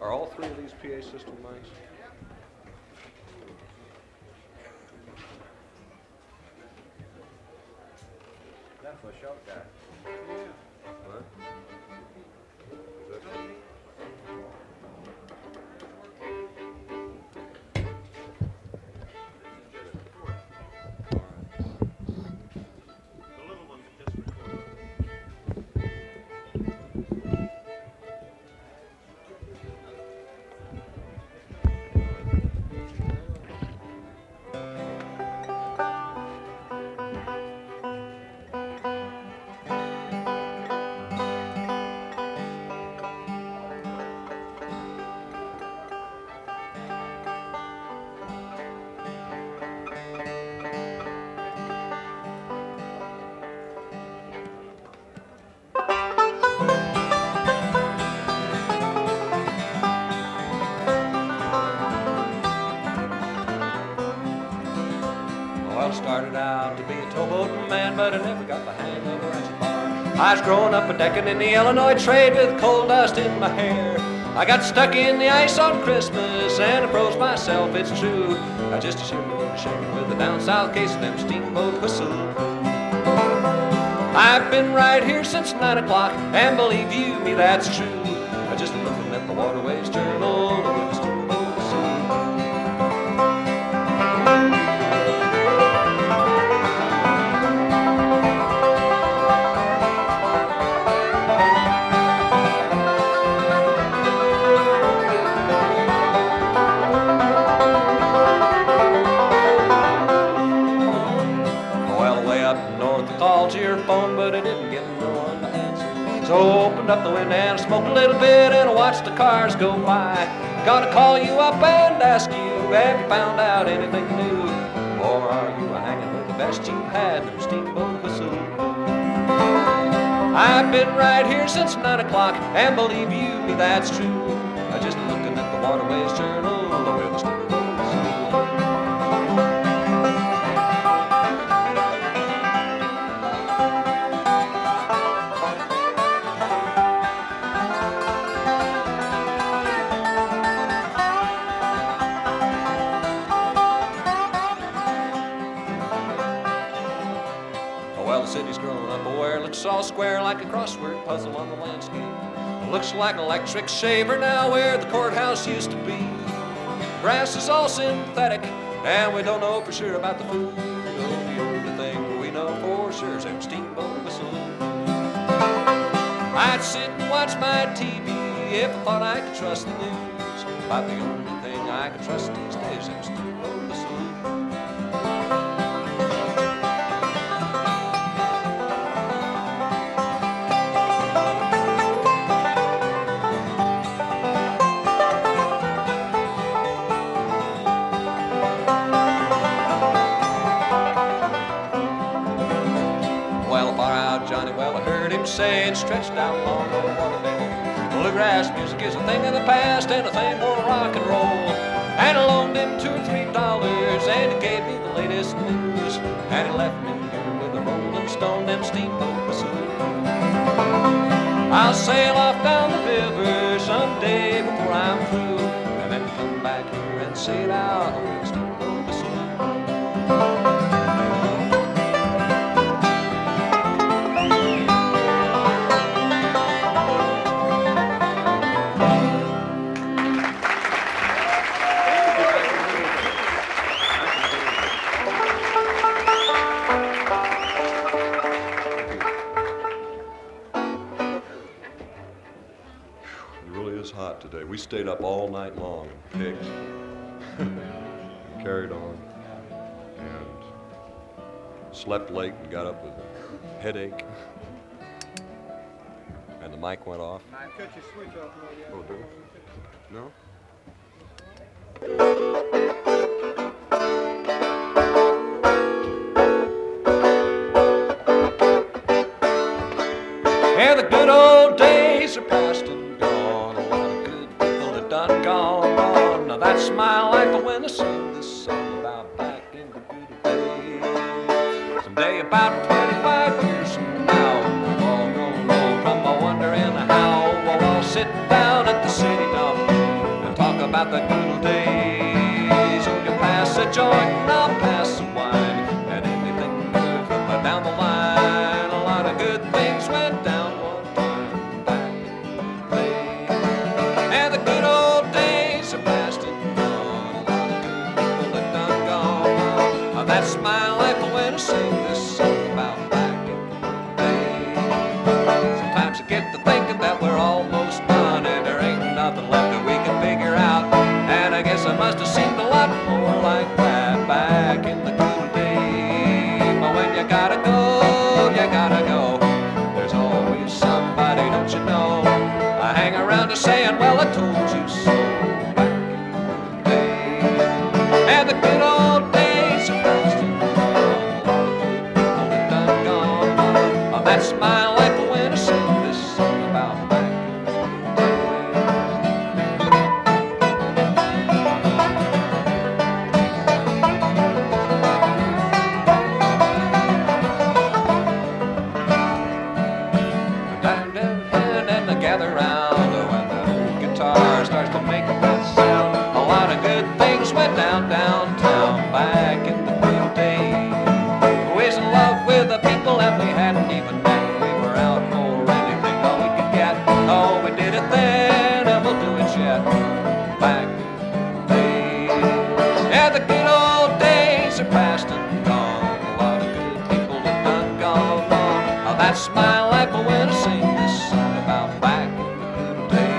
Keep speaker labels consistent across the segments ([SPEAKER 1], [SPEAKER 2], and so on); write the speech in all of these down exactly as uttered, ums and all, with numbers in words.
[SPEAKER 1] Are all three of these P A system mics?
[SPEAKER 2] That's for short guy.
[SPEAKER 1] What? Is that
[SPEAKER 3] The little ones are just recorded.
[SPEAKER 1] Well, I started out to be a towboat man, but I never got the hang of a ratchet bar. I was growing up a decking in the Illinois trade with coal dust in my hair. I got stuck in the ice on Christmas and I froze myself, it's true. I just a shiver with a shiver with a down south case of them steamboat whistle. I've been right here since nine o'clock, and believe you me, that's true. I just looking at the Waterways Journal with a steamboat whistle. Called to your phone, but I didn't get no one to answer. So I opened up the window and I smoked a little bit and I watched the cars go by. Gonna call you up and ask you, have you found out anything new? Or are you hanging with the best you had, them steamboat whistle? I've been right here since nine o'clock, and believe you me, that's true. I just looking at the Waterways Journal with the steamboat whistle. City's grown up where it looks all square like a crossword puzzle on the landscape. It looks like an electric shaver now where the courthouse used to be. Grass is all synthetic and we don't know for sure about the food. The only thing we know for sure is them steamboat whistle. I'd sit and watch my T V if I thought I could trust the news. About the only thing I could trust these days is them steamboat whistle. Saying stretched out along the waterbed. Bluegrass music is a thing of the past and a thing more rock and roll. And I loaned him two or three dollars and he gave me the latest news. And he left me here with a Rolling Stone, them steamboat whistle. I'll sail off down the river someday before I'm through, and then come back here and sit out with a steamboat whistle. Hot today. We stayed up all night long and picked and carried on and slept late and got up with a headache and the mic went off.
[SPEAKER 2] I cut your switch off.
[SPEAKER 1] Oh, do it? No? Yeah, the good old days are past and gone on. Now that's my life when I sing this song about back in the good old days. Someday about twenty-five years from now, we've all grown old from my wondering how we'll all sit down at the city dock about the good old days. Oh, you pass a joint and I'll pass some wine, and anything good from down the line. A lot of good things went down one time back in the day. And the good old days are past and gone. A lot of good people that done gone. Oh, that's my life when I sing this song about back in the day. Sometimes I get to thinking that we're almost done and there ain't nothing left that we can figure out. And I guess I must have seemed a lot more like that back in the good old days. But when you gotta go, you gotta go. There's always somebody, don't you know? I hang around to saying, well, I told you so back in the day. And the good old days are past and gone. A lot of good people that done gone. Oh, that's my life when I sing this song about back in the day. Time and hand and I gather round when that old guitar starts to make that sound. A lot of good things went down downtown back in the good old days. We was in love with the people that we hadn't even met. We were out for anything all we could get. Oh, we did it then and we'll do it yet back in the days. Yeah, the good old days are past and gone. A lot of good people that done gone on. Oh, that's my life when I sing this song about back in the good old days.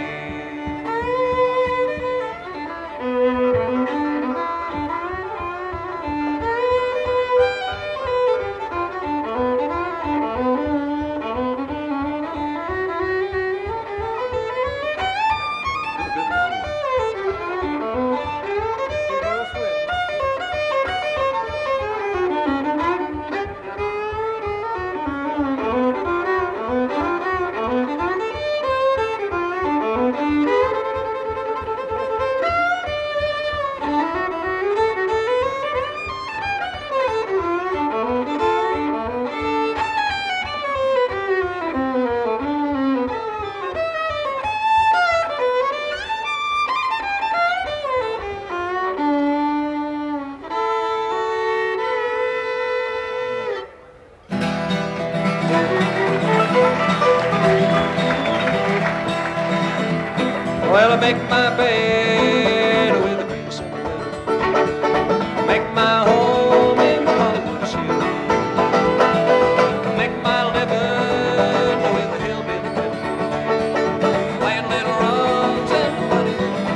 [SPEAKER 1] Well, I make my bed with a green silver. Make my home in Hollywood Hills. Make my living with a hillbilly fiddle. Playing little runs and money.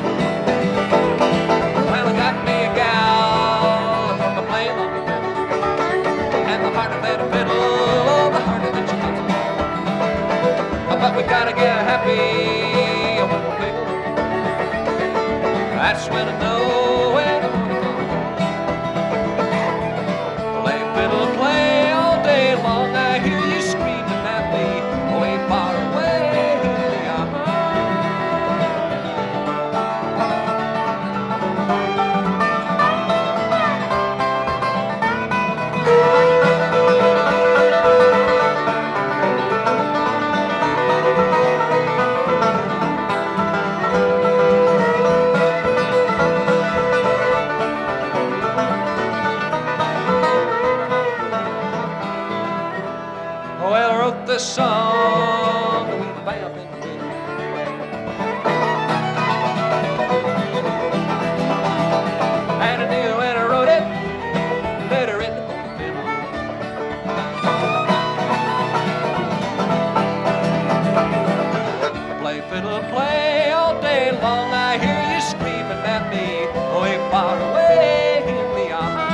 [SPEAKER 1] Well, I got me a gal for playing on the fiddle. And the harder that I fiddle, oh, the harder that she comes along. But we gotta get happy. That's when I know when I wanna go. Play fiddle, play all day long. I hear you screaming at me way far away in the yard. Well, I wrote this song with a vamp in the middle. And I knew when I wrote it, better in the fiddle. I play fiddle, play all day long. I hear you screaming at me way far away in the yard.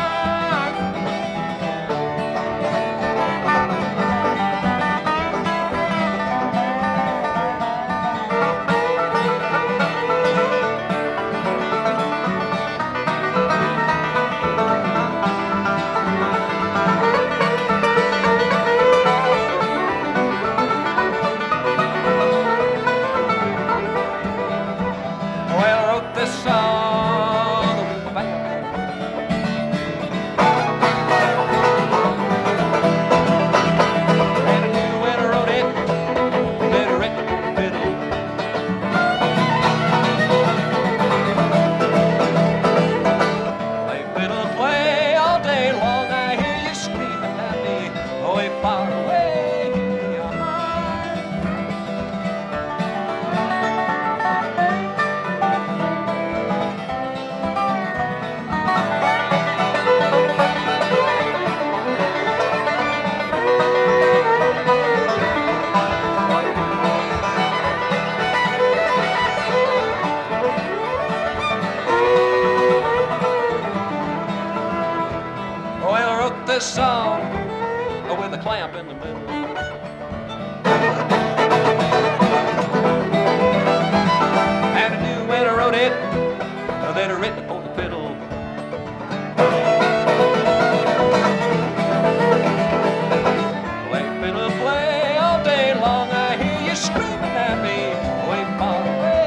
[SPEAKER 1] with a clamp in the middle. And I knew when I wrote it that I written it for the fiddle. Play fiddle, play all day long. I hear you screaming at me way far away.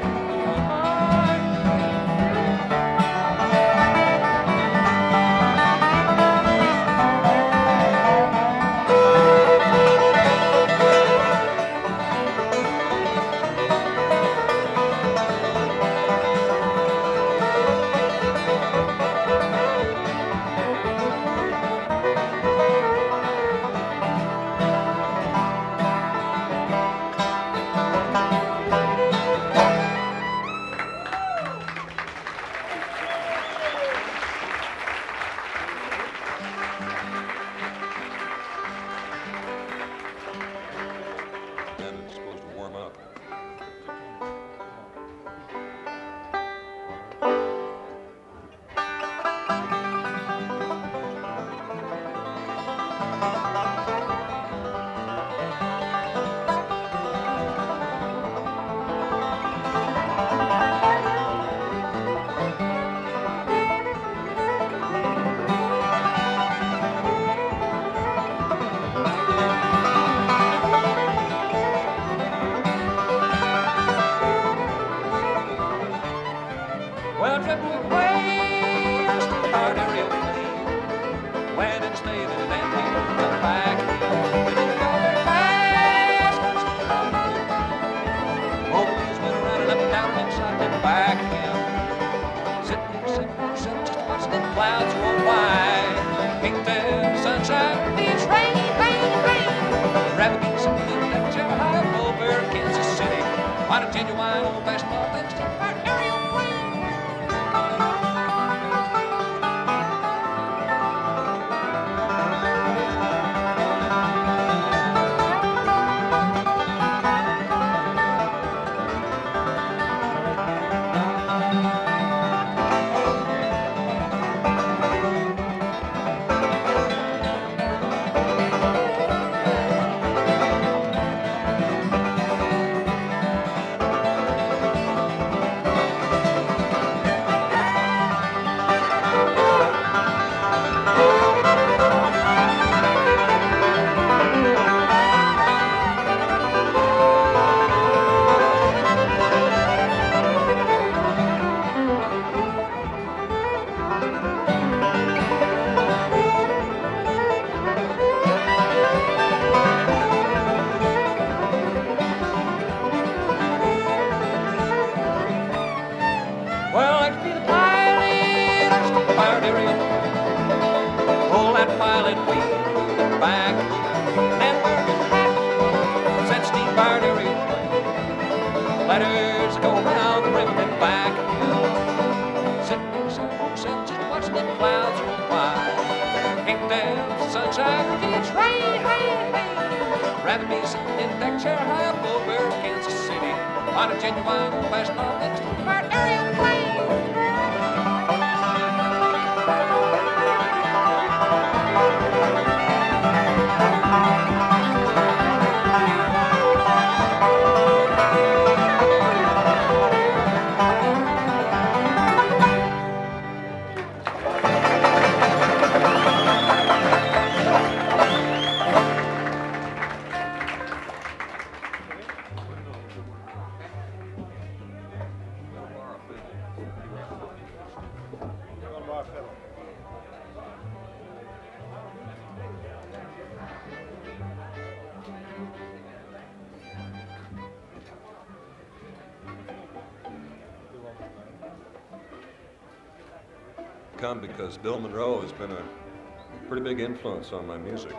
[SPEAKER 3] Come because Bill Monroe has been a pretty big influence on my music.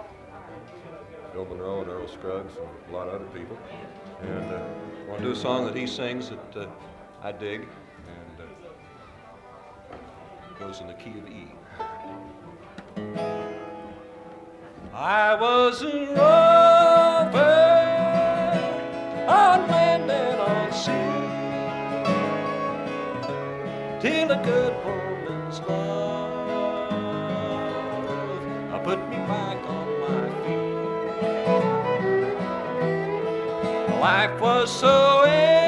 [SPEAKER 3] Bill Monroe and Earl Scruggs and a lot of other people. And uh, I want to do a song that he sings that uh, I dig, and uh, it goes in the key of E.
[SPEAKER 1] I was a rover on land and on sea, till a good woman's love I put me by back on my feet. Life was so